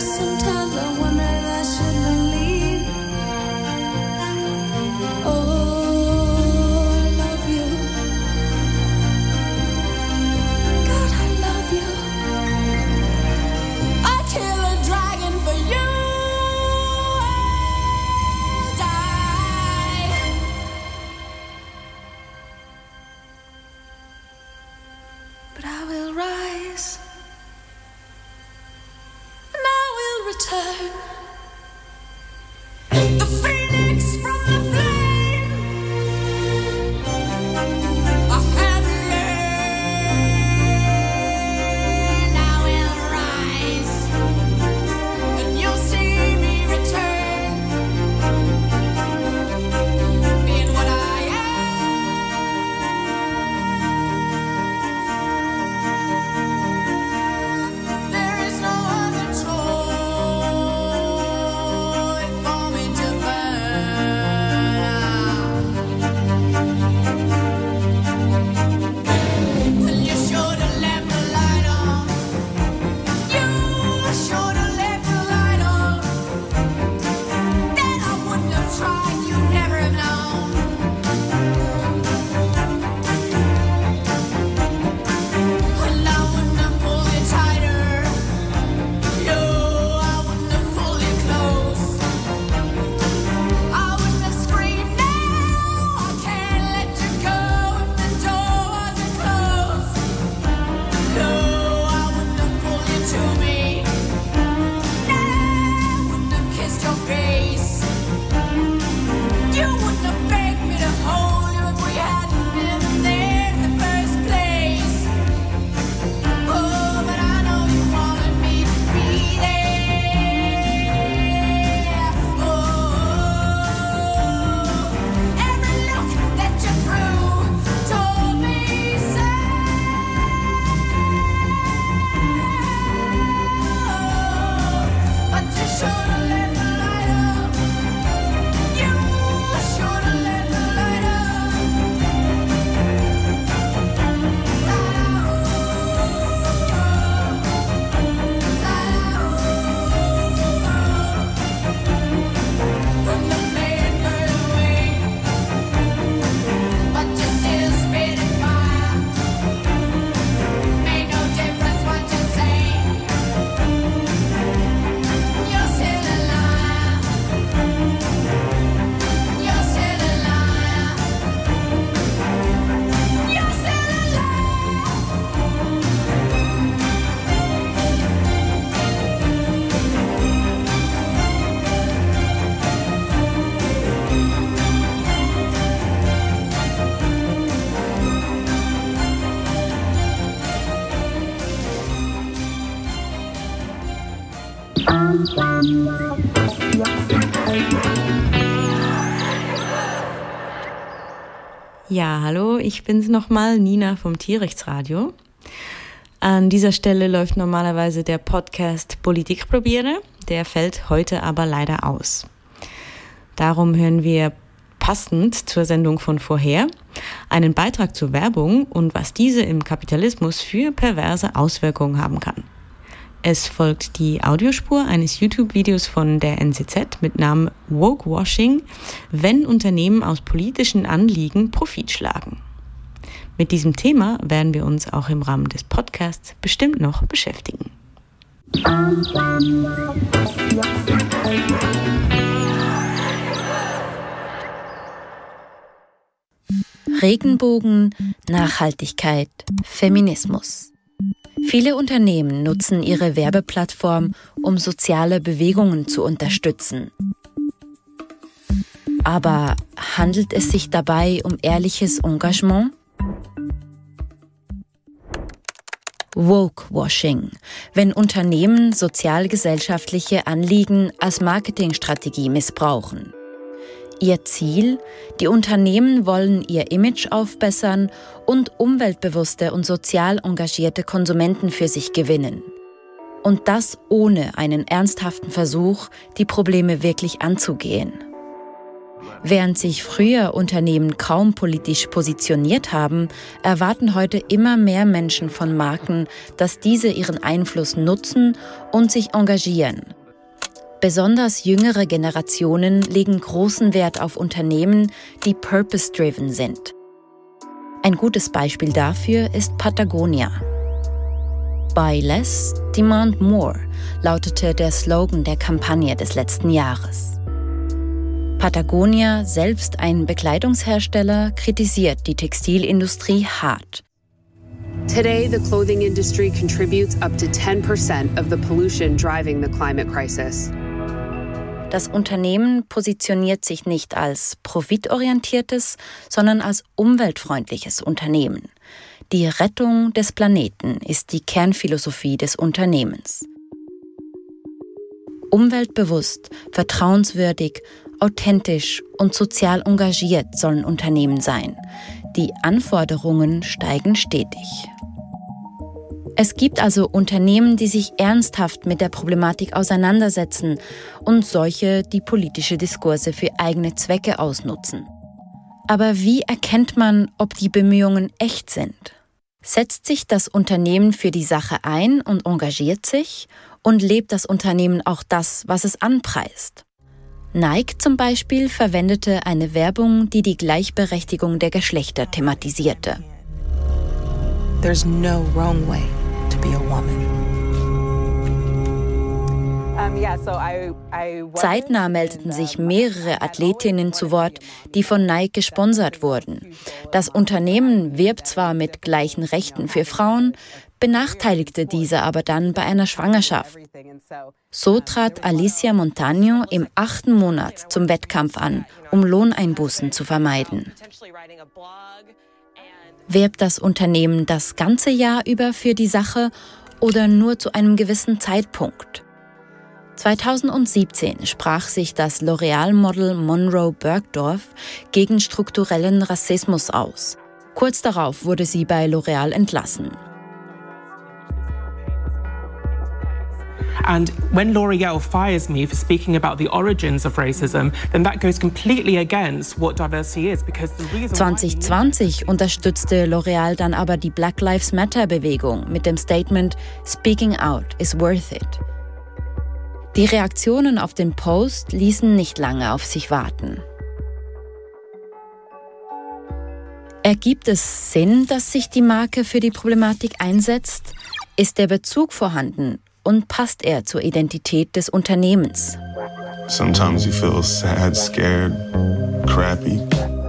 sometimes I wonder if I should believe. Oh, I love you. God, I love you. I'd kill a dragon for you. I'll die. But I will rise. And I will return. The phoenix from the flame. I have learned. I will rise. And you'll see me return. Being what I am. There is no other choice for me to burn. And you should have left the light on. You should have left the light on. Then I wouldn't have tried. You'd never have known. And I wouldn't have pulled you tighter. No, I wouldn't have pulled you close. I wouldn't have screamed, no, I can't let you go if the door wasn't closed. No, I wouldn't have pulled you to me. No, I wouldn't have kissed your face. You wouldn't have begged me to hold you if we hadn't been there in the first place. Oh, but I know you wanted me to be there. Oh, every look that you threw told me so. But you should have let the light up. You should have let the light up. When the man burned away, but you still spit and fire. Made no difference what you say. You're still alive. You're still alive. You're still Ja, hallo, ich bin's nochmal, Nina vom Tierrechtsradio. An dieser Stelle läuft normalerweise der Podcast Politik probiere, der fällt heute aber leider aus. Darum hören wir passend zur Sendung von vorher einen Beitrag zur Werbung und was diese im Kapitalismus für perverse Auswirkungen haben kann. Es folgt die Audiospur eines YouTube-Videos von der NZZ mit Namen Woke-Washing, wenn Unternehmen aus politischen Anliegen Profit schlagen. Mit diesem Thema werden wir uns auch im Rahmen des Podcasts bestimmt noch beschäftigen. Regenbogen, Nachhaltigkeit, Feminismus. Viele Unternehmen nutzen ihre Werbeplattform, um soziale Bewegungen zu unterstützen. Aber handelt es sich dabei um ehrliches Engagement? Woke-Washing, wenn Unternehmen sozialgesellschaftliche Anliegen als Marketingstrategie missbrauchen. Ihr Ziel? Die Unternehmen wollen ihr Image aufbessern und umweltbewusste und sozial engagierte Konsumenten für sich gewinnen. Und das ohne einen ernsthaften Versuch, die Probleme wirklich anzugehen. Während sich früher Unternehmen kaum politisch positioniert haben, erwarten heute immer mehr Menschen von Marken, dass diese ihren Einfluss nutzen und sich engagieren. Besonders jüngere Generationen legen großen Wert auf Unternehmen, die purpose-driven sind. Ein gutes Beispiel dafür ist Patagonia. Buy less, demand more, lautete der Slogan der Kampagne des letzten Jahres. Patagonia, selbst ein Bekleidungshersteller, kritisiert die Textilindustrie hart. Today, the clothing industry contributes up to 10% of the pollution driving the climate crisis. Das Unternehmen positioniert sich nicht als profitorientiertes, sondern als umweltfreundliches Unternehmen. Die Rettung des Planeten ist die Kernphilosophie des Unternehmens. Umweltbewusst, vertrauenswürdig, authentisch und sozial engagiert sollen Unternehmen sein. Die Anforderungen steigen stetig. Es gibt also Unternehmen, die sich ernsthaft mit der Problematik auseinandersetzen und solche, die politische Diskurse für eigene Zwecke ausnutzen. Aber wie erkennt man, ob die Bemühungen echt sind? Setzt sich das Unternehmen für die Sache ein und engagiert sich? Und lebt das Unternehmen auch das, was es anpreist? Nike zum Beispiel verwendete eine Werbung, die die Gleichberechtigung der Geschlechter thematisierte. There's no wrong way to be a woman. Zeitnah meldeten sich mehrere Athletinnen zu Wort, die von Nike gesponsert wurden. Das Unternehmen wirbt zwar mit gleichen Rechten für Frauen, benachteiligte diese aber dann bei einer Schwangerschaft. So trat Alicia Montano im 8. Monat zum Wettkampf an, um Lohneinbußen zu vermeiden. Wirbt das Unternehmen das ganze Jahr über für die Sache oder nur zu einem gewissen Zeitpunkt? 2017 sprach sich das L'Oreal-Model Monroe Bergdorf gegen strukturellen Rassismus aus. Kurz darauf wurde sie bei L'Oreal entlassen. And when L'Oreal fires me for speaking about the origins of racism, then that goes completely against what diversity is. Because the reason 2020 unterstützte L'Oreal dann aber die Black Lives Matter-Bewegung mit dem Statement "Speaking out is worth it". Die Reaktionen auf den Post ließen nicht lange auf sich warten. Ergibt es Sinn, dass sich die Marke für die Problematik einsetzt? Ist der Bezug vorhanden? Und passt er zur Identität des Unternehmens? Sometimes you feel sad, scared, crappy.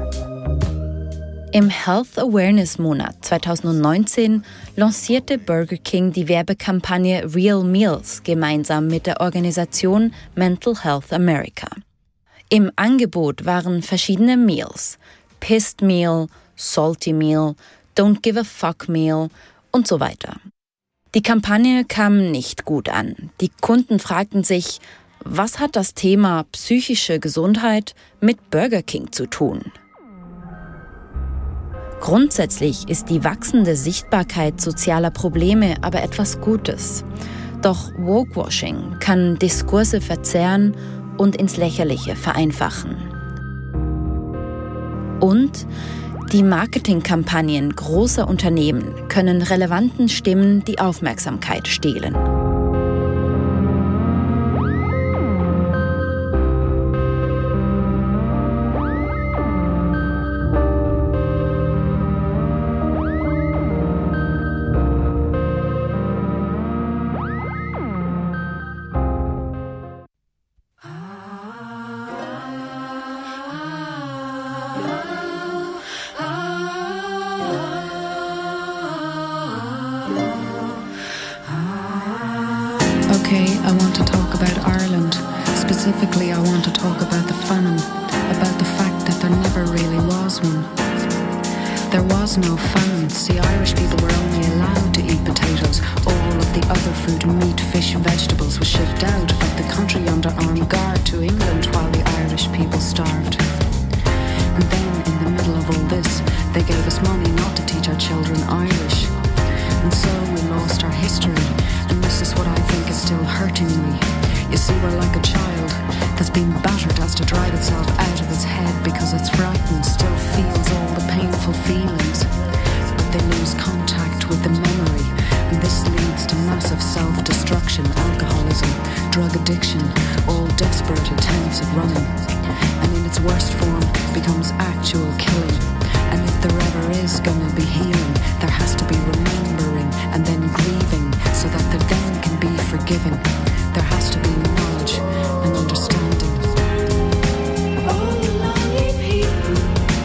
Im Health Awareness Monat 2019 lancierte Burger King die Werbekampagne Real Meals gemeinsam mit der Organisation Mental Health America. Im Angebot waren verschiedene Meals: Pissed Meal, Salty Meal, Don't Give a Fuck Meal und so weiter. Die Kampagne kam nicht gut an. Die Kunden fragten sich, was hat das Thema psychische Gesundheit mit Burger King zu tun? Grundsätzlich ist die wachsende Sichtbarkeit sozialer Probleme aber etwas Gutes. Doch Wokewashing kann Diskurse verzerren und ins Lächerliche vereinfachen. Und die Marketingkampagnen großer Unternehmen können relevanten Stimmen die Aufmerksamkeit stehlen. I want to talk about Ireland. Specifically, I want to talk about the famine, about the fact that there never really was one. There was no famine. See, Irish people were only allowed to eat potatoes. All of the other food, meat, fish, vegetables, was shipped out of the country under armed guard to England while the Irish people starved. And then, in the middle of all this, they gave us money not to teach our children Irish. And so we lost our history, and this is what I think is still hurting me. You see, we're like a child that's been battered as to drive itself out of its head. leads to massive self-destruction, alcoholism, drug addiction, all desperate attempts at running. And in its worst form becomes actual killing. And if there ever is gonna be healing, there has to be remembering and then grieving, so that there then can be forgiving. There has to be knowledge and understanding. All the lonely people,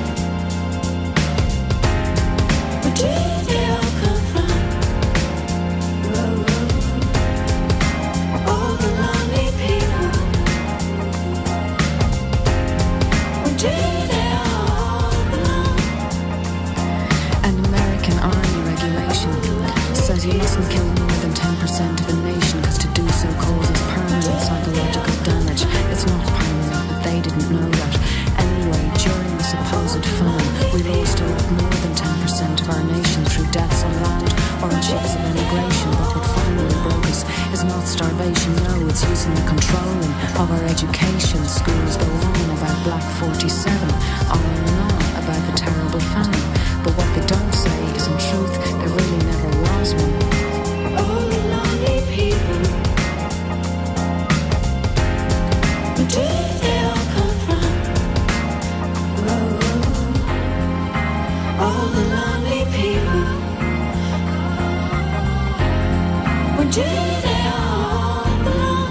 where did they all come from? All the lonely people, where did they all belong? An American Army regulation says you mustn't kill more than 10% of a nation, because to do so causes permanent psychological damage. It's not permanent, but they didn't know that. Anyway, during the supposed famine, we lost a lot more than 10% of our nation through deaths on land or on ships of emigration. But what finally broke us is not starvation, no, it's using the controlling of our education. Schools go on about Black 47, on and on about the terrible famine. But what they don't say is, in truth, there really never was one. All the lonely people, where did they all come from? All the lonely people, where did they all belong?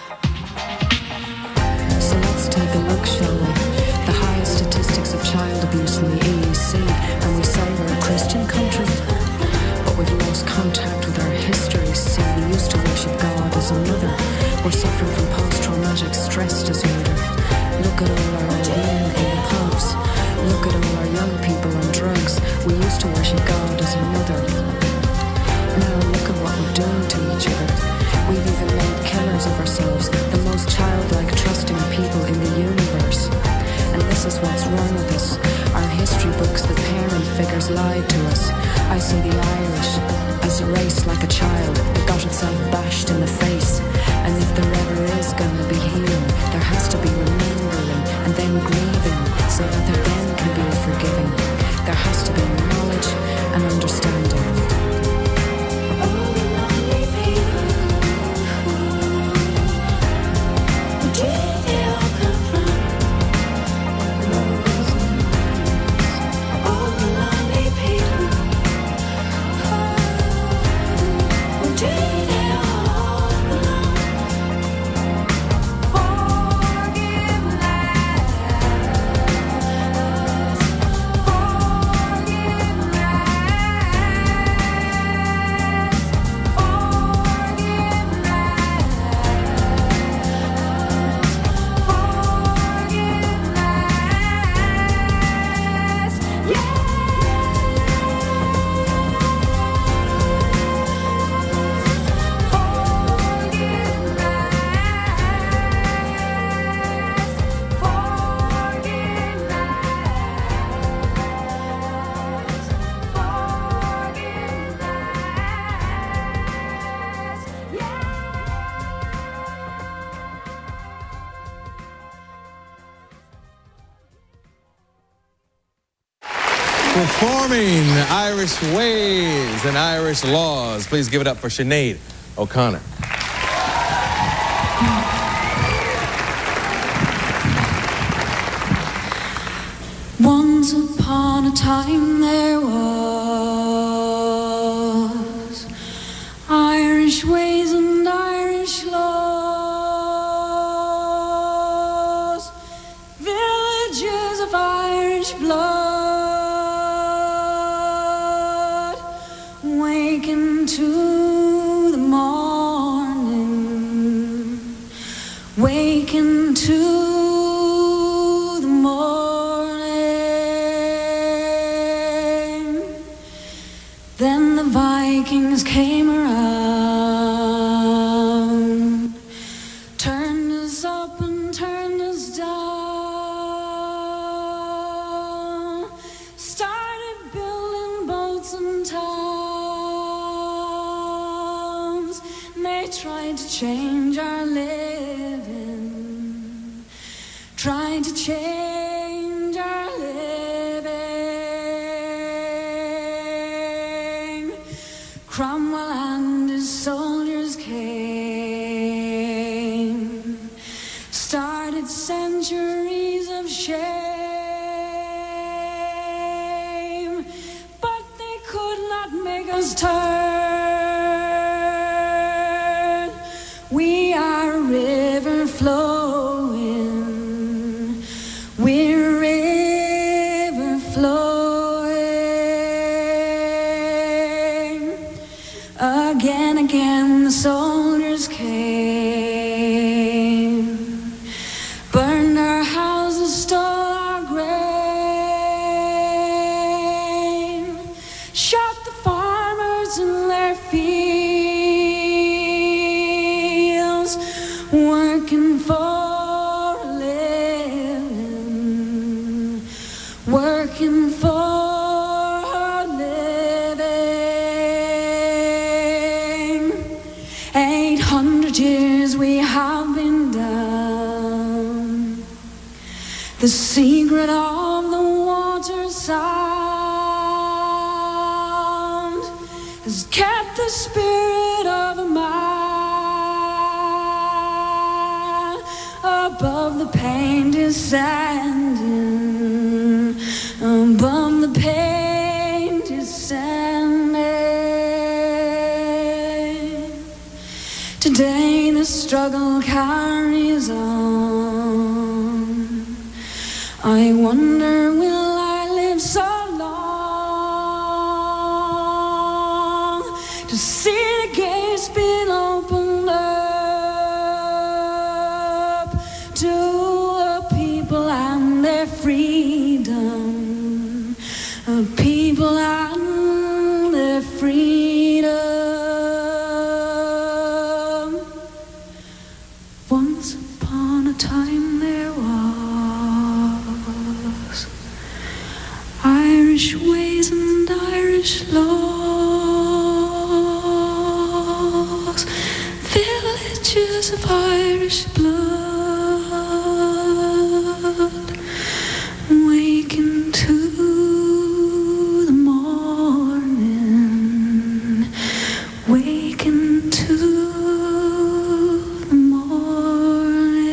So let's take a look, shall we? The highest statistics of child abuse in the EEC, and we say we're a Christian country, but we've lost contact with our history. See, we used to worship God as a mother. We're suffering from post-traumatic stress disorder. Look at all our old men in the pubs. Look at all our young people on drugs. We used to worship God as a mother. Now look at what we're doing to each other. We've even made killers of ourselves, the most childlike, trusting people in the universe. And this is what's wrong with us. Our history books, the parent figures lied to us. I see the Irish as a race like a child that got itself bashed in the face. And if there ever is gonna be healing, there has to be remembering and then grieving, so that there then can be forgiving. There has to be knowledge and understanding. All the lonely people, where did they all come from? All the lonely people, where did they all belong? Performing Irish ways and Irish laws. Please give it up for Sinead O'Connor. Once upon a time there was Irish ways and Irish laws, villages of Irish blood, waking to the morning, waking to the morning. Then the Vikings came around, turned us up and turned us down, started building boats and towns. And they tried to change our living, tried to change our living. Cromwell and his wheels turn. We are a river flowing. We're a river flowing. Again, the soldiers came, burned our houses, stole our grain, shot the farmers in their fields, working for a living, working for a living. 800 years we have been down, the secret of the water sound has kept the spirit of a man above the pain descending, above the pain descending. Today the struggle carries on. I wonder, will I live so long to see the gates being opened up to a people and their freedom, a people and their freedom. Once upon a time there was Irish ways and Irish laws, villages of Irish blood, waking to the morning, waking to the morning.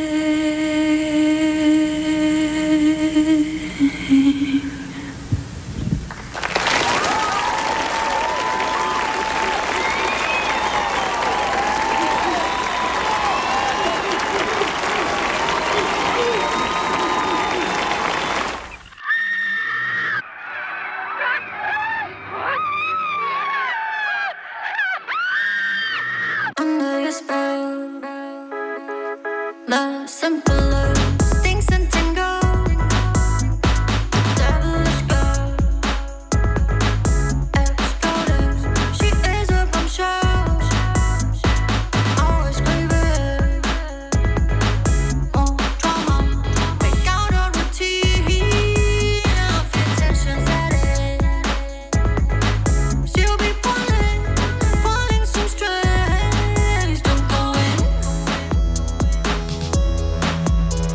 Under your spell, the simplest things and tingle. Devilish girl, exploded. She is a bombshell, always craving more drama. Break out her routine, feel tension setting. She'll be pulling some strings. Don't go in.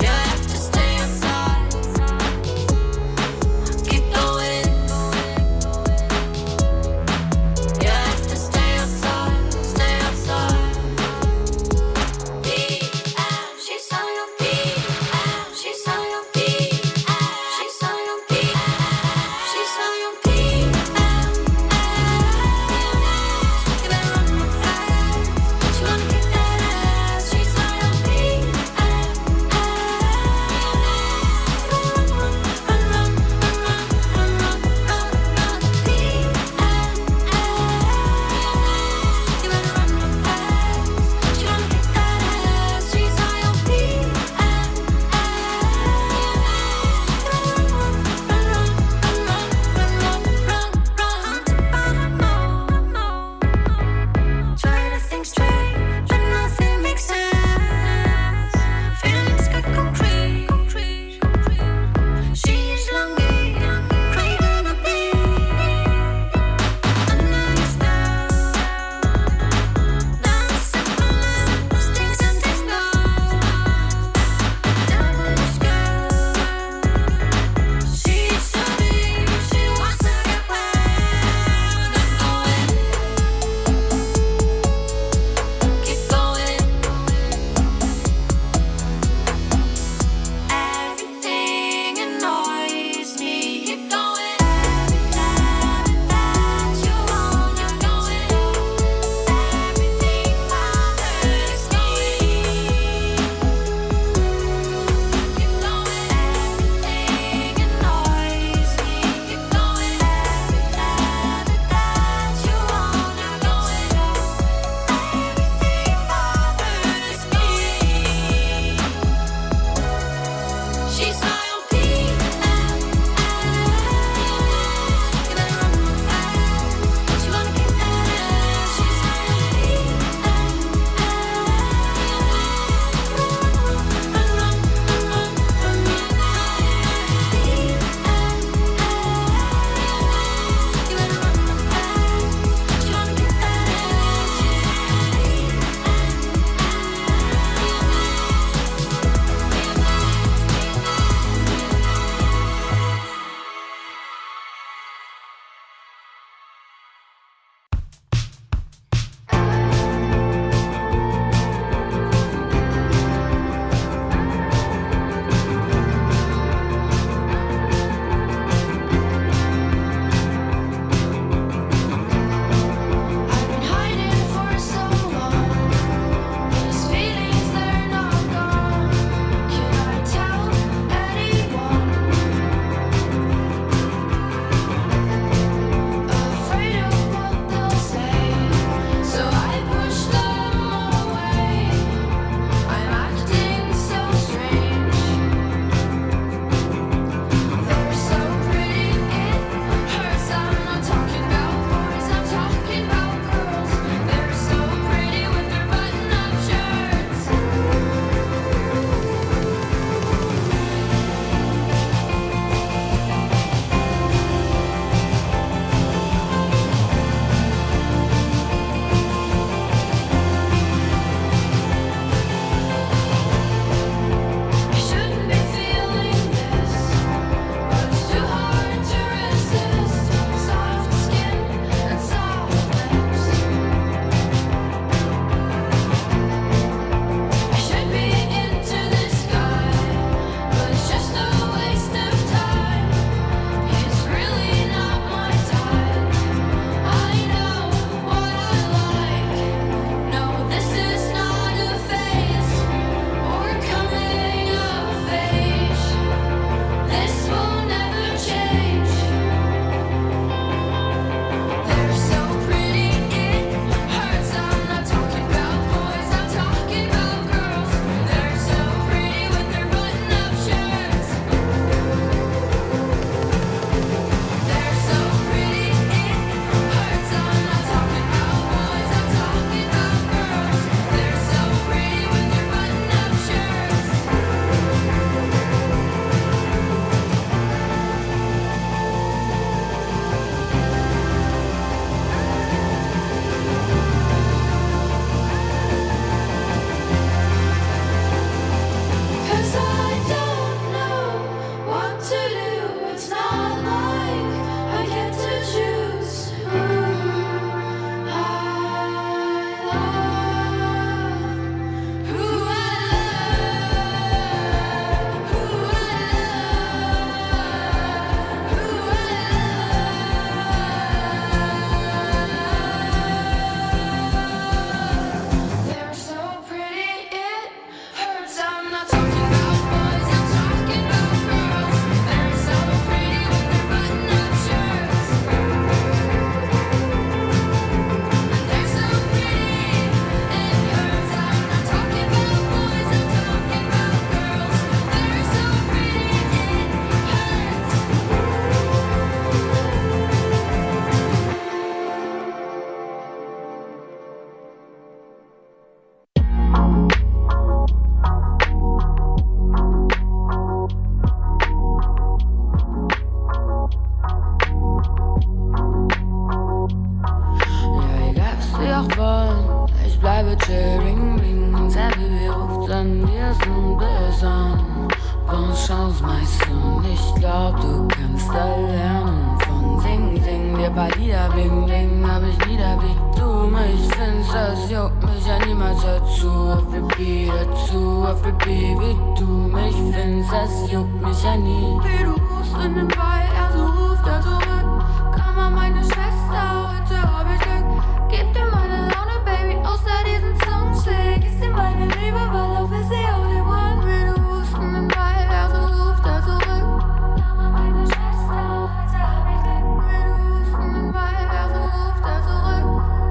werden wir sind bis an Bonne Chance, Meister. Ich glaub, du kannst da lernen von Sing, Sing. Dir paar Lieder, Bling, Bling, hab ich wieder wie du mich findest. Das juckt mich ja niemals dazu. Auf Repeat, wie du mich findest. Das juckt mich ja nie. Wie du rufst in den Ball, also ruft er zurück. Komm an meine Schwester, heute hab ich Glück. Gib dir meine Laune, Baby, außer diesen Soundcheck. Ist dir meine Liebe, weil auf ist sie only one. Wie du rufst in den Ball, also ruft er zurück. Komm an meine Schwester, heute hab ich Glück. Wie du rufst in den Ball, also ruft er zurück.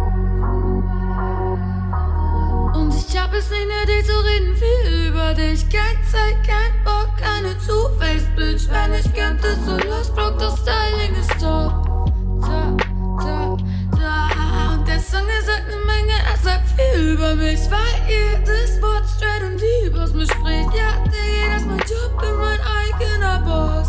Und ich hab es nicht nötig zu reden, viel über dich. Kein Zeit, kein Bock, keine Two-Face-Bitch. Wenn ich könnte, so los, Block, das Styling ist top. Und der Song, der sagt ne Menge, er sagt viel über mich. Weil jedes Wort straight und lieb aus mir spricht. Ja, Diggi, das ist mein Job, bin mein eigener Boss.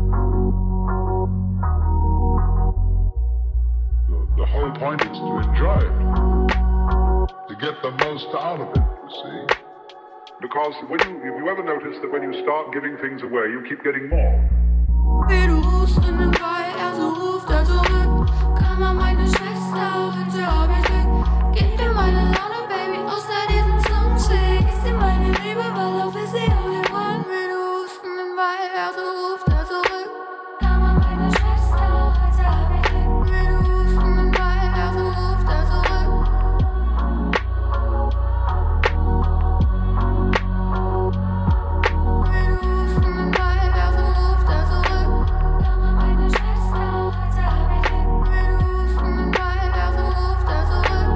The whole point is to enjoy it, to get the most out of it, you see. Because if you ever notice that when you start giving things away, you keep getting more. Wie du rufst in den Ball, also ruft er zurück. Komm an meine Schwester, heute hab ich Glück. Gib dir meine Laune, Baby, außer diesen Soundcheck. Ist dir meine Liebe, weil auf ist sie only one. Wie du rufst in den Ball, also ruft er zurück. Komm an meine Schwester, heute hab ich Glück. Wie du rufst in den Ball, also ruft er zurück. Wie du rufst in den Ball, also ruft er zurück. Komm an meine Schwester, heute hab ich Glück. Wie du rufst in den Ball, also ruft er zurück.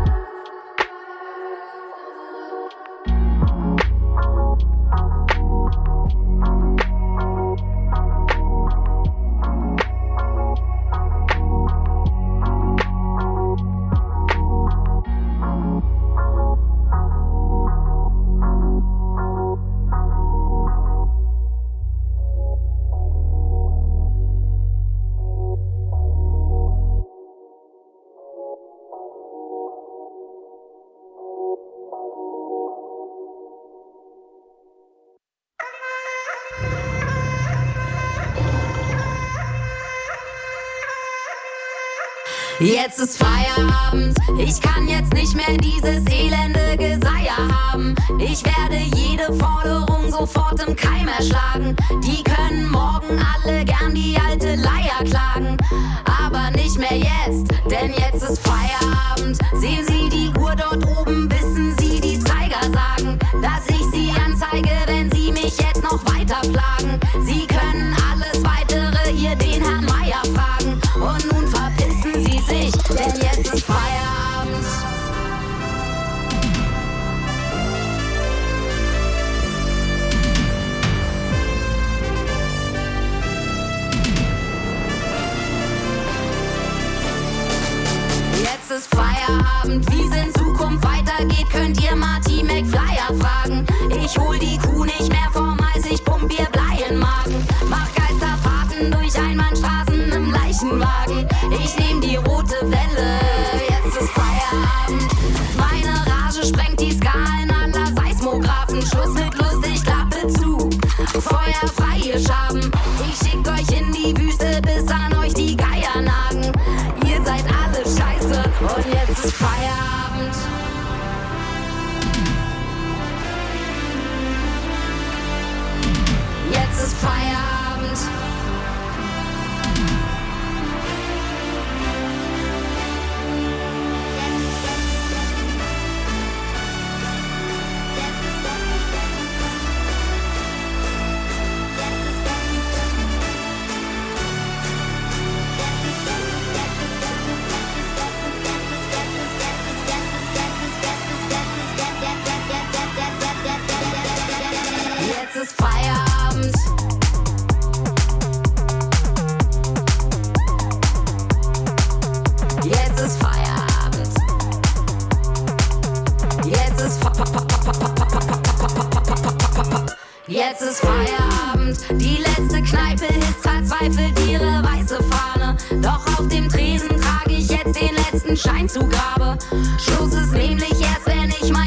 Jetzt ist Feierabend, ich kann jetzt nicht mehr dieses elende Geseier haben. Ich werde jede Forderung sofort im Keim erschlagen. Die können morgen alle gern die alte Leier klagen. Aber nicht mehr jetzt, denn jetzt ist Feierabend. Sehen Sie die Uhr dort oben, wissen Sie die Zeiger sagen, dass ich Sie anzeige, wenn Sie mich jetzt noch weiter plagen. Sie können alles weitere hier den Herrn Meier fragen. Und nun verpissen Sie sich, denn jetzt ist Feierabend. Jetzt ist Feierabend, wie es in Zukunft weitergeht, könnt ihr Marty McFlyer fragen. Ich hol die Kuh nicht mehr vom Hals, ich pump ihr Blei in den Magen. Mach Geisterfahrten durch Einbahnstraßen im Leichenwagen. Ich nehm die rote Welle, jetzt ist Feierabend. Meine Rage sprengt die Skalen aller Seismographen. Schluss mit lustig, Klappe zu, Feuer frei, ihr Schaben. Ich schick euch in die Wüste, bis an euch die Geier nagen. Ihr seid alle scheiße und jetzt ist Feierabend. Jetzt ist Feierabend. Jetzt ist Feierabend. Jetzt ist Feierabend. Jetzt ist Jetzt ist Feierabend. Die letzte Kneipe hisst verzweifelt ihre weiße Fahne. Doch auf dem Tresen trage ich jetzt den letzten Schein zu Grabe. Schluss ist nämlich erst, wenn ich mein